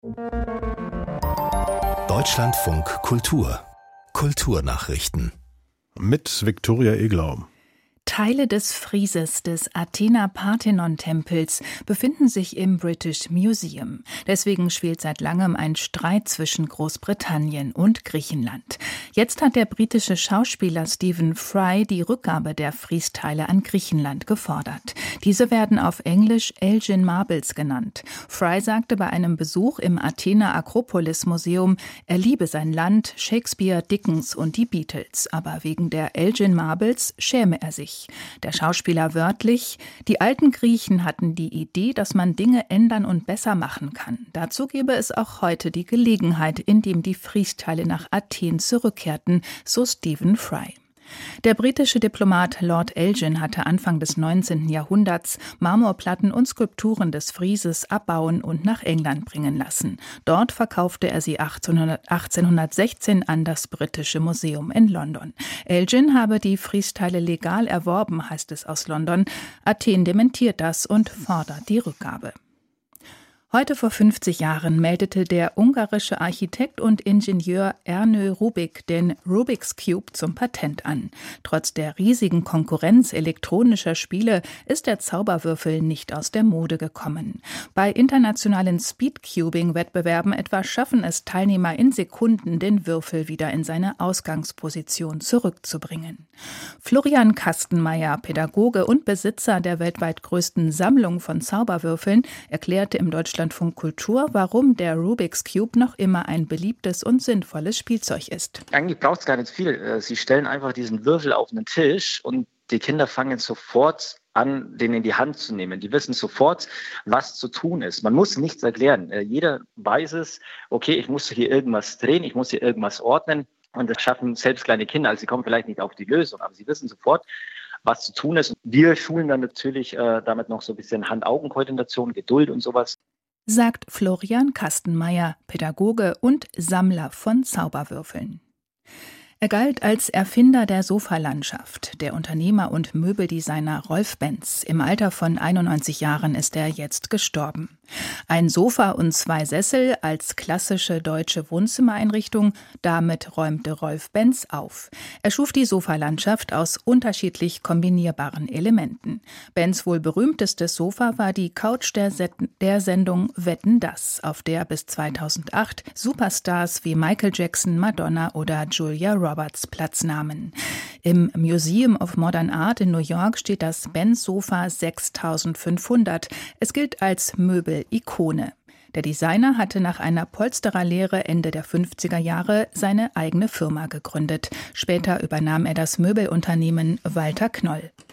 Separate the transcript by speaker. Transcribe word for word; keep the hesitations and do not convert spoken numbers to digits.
Speaker 1: Deutschlandfunk Kultur. Kulturnachrichten.
Speaker 2: Mit Viktoria Eglau.
Speaker 3: Teile des Frieses des Athener Parthenon-Tempels befinden sich im British Museum. Deswegen schwelt seit langem ein Streit zwischen Großbritannien und Griechenland. Jetzt hat der britische Schauspieler Stephen Fry die Rückgabe der Friesteile an Griechenland gefordert. Diese werden auf Englisch Elgin Marbles genannt. Fry sagte bei einem Besuch im Athener Akropolis-Museum, er liebe sein Land, Shakespeare, Dickens und die Beatles. Aber wegen der Elgin Marbles schäme er sich. Der Schauspieler wörtlich: Die alten Griechen hatten die Idee, dass man Dinge ändern und besser machen kann. Dazu gäbe es auch heute die Gelegenheit, indem die Friesteile nach Athen zurückkehrten, so Stephen Fry. Der britische Diplomat Lord Elgin hatte Anfang des neunzehnten Jahrhunderts Marmorplatten und Skulpturen des Frieses abbauen und nach England bringen lassen. Dort verkaufte er sie achtzehnhundertsechzehn an das Britische Museum in London. Elgin habe die Friesteile legal erworben, heißt es aus London. Athen dementiert das und fordert die Rückgabe. Heute vor fünfzig Jahren meldete der ungarische Architekt und Ingenieur Ernő Rubik den Rubik's Cube zum Patent an. Trotz der riesigen Konkurrenz elektronischer Spiele ist der Zauberwürfel nicht aus der Mode gekommen. Bei internationalen Speedcubing-Wettbewerben etwa schaffen es Teilnehmer in Sekunden, den Würfel wieder in seine Ausgangsposition zurückzubringen. Florian Kastenmeier, Pädagoge und Besitzer der weltweit größten Sammlung von Zauberwürfeln, erklärte im Deutschlandfunk Kultur, warum der Rubik's Cube noch immer ein beliebtes und sinnvolles Spielzeug ist.
Speaker 4: Eigentlich braucht es gar nicht viel. Sie stellen einfach diesen Würfel auf einen Tisch und die Kinder fangen sofort an, den in die Hand zu nehmen. Die wissen sofort, was zu tun ist. Man muss nichts erklären. Jeder weiß es, okay, ich muss hier irgendwas drehen, ich muss hier irgendwas ordnen. Und das schaffen selbst kleine Kinder. Also sie kommen vielleicht nicht auf die Lösung, aber sie wissen sofort, was zu tun ist. Wir schulen dann natürlich äh, damit noch so ein bisschen Hand-Augen-Koordination, Geduld und sowas.
Speaker 3: Sagt Florian Kastenmeier, Pädagoge und Sammler von Zauberwürfeln. Er galt als Erfinder der Sofalandschaft. Der Unternehmer und Möbeldesigner Rolf Benz. Im Alter von einundneunzig Jahren ist er jetzt gestorben. Ein Sofa und zwei Sessel als klassische deutsche Wohnzimmereinrichtung, damit räumte Rolf Benz auf. Er schuf die Sofalandschaft aus unterschiedlich kombinierbaren Elementen. Benz' wohl berühmtestes Sofa war die Couch der, Set- der Sendung Wetten, dass, auf der bis zweitausendacht Superstars wie Michael Jackson, Madonna oder Julia Roberts Platz nahmen. Im Museum of Modern Art in New York steht das Benz-Sofa sechstausendfünfhundert. Es gilt als Möbel-Ikone. Der Designer hatte nach einer Polstererlehre Ende der fünfziger Jahre seine eigene Firma gegründet. Später übernahm er das Möbelunternehmen Walter Knoll.